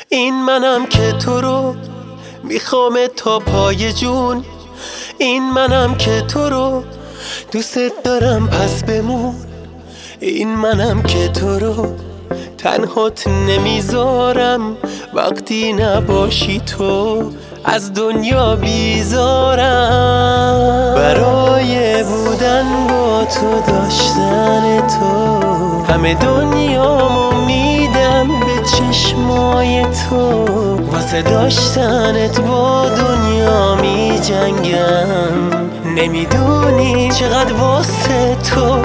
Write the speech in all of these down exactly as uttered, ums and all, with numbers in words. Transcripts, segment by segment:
این منم که تو رو میخوام تا پای جون، این منم که تو رو دوست دارم پس بمون، این منم که تو رو تنهات نمیذارم، وقتی نباشی تو از دنیا بیزارم. برای بودن با تو داشتن تو همه دنیامو میدم به چشمای تو، واسه داشتنت با دنیا می جنگم، نمیدونی چقدر واسه تو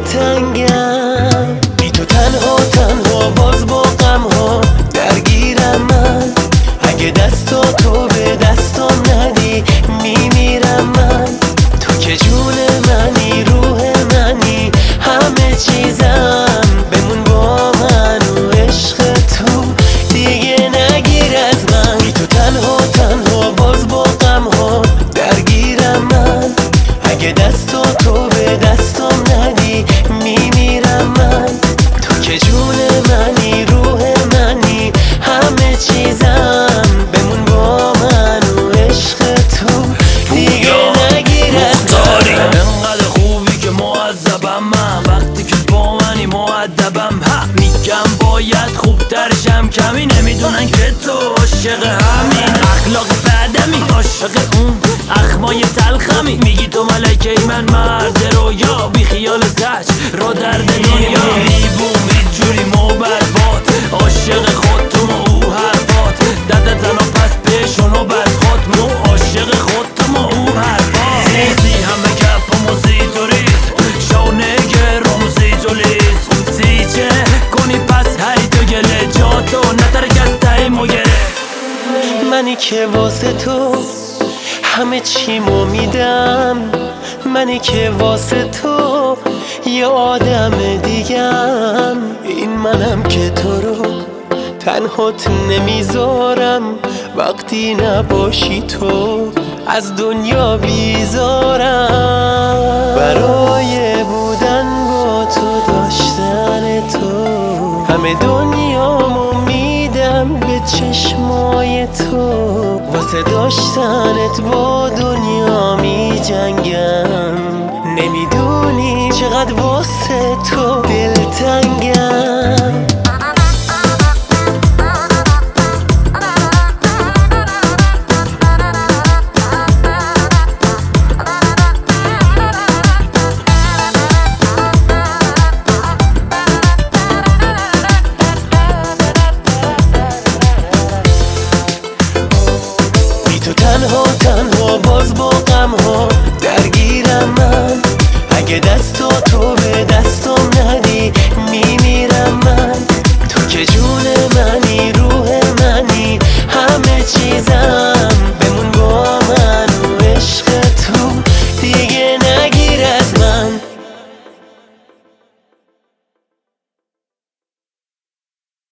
دلتنگم. بی تو تنها تنها باز با غم ها درگیرم من، اگه دستا تو به دستام ندی میمیرم من. تو که جون منی روح منی همه چیزم، بمون با من و عشق تو دیگه نگیر از من. بی تو تنها تنها باز با غم ها درگیرم من، اگه دستا تو به دستام ندی میمیرم من. تو که جون منی روح منی همه چیزم، بمون با من و عشق تو دیگه نگیر از من. انقدر خوبی که معذبم من، وقتی که با منی معدبم. میگم باید خوبتر شم، کمی نمیدونن که تو عاشق همین اخلاق بدمی، عاشق اون اخمای تلخمی. میگی تو ملکه من مرد رویا، بی خیال زج رو درد دنیا. میبوم اینجوری موبت عاشق خود تو مو او حرفات، دردت زن و پس پیشونو بس خود مو عاشق خود تو مو او حرفات. زیزی همه کپ و موزی توریز شونه گروموزی تولیز، زیچه کنی پس هی تو گله جاتو نترک از تایی مگره. منی که واسه تو همه چیمو میدم، منی که واسه تو یه آدم دیگم، این منم که تو رو تنهات نمیذارم، وقتی نباشی تو از دنیا بیزارم. برای بودن با تو داشتن تو همه دنیامو میدم به چشمای تو، واسه داشتنت با دنیا می جنگم، نمیدونی چقدر واسه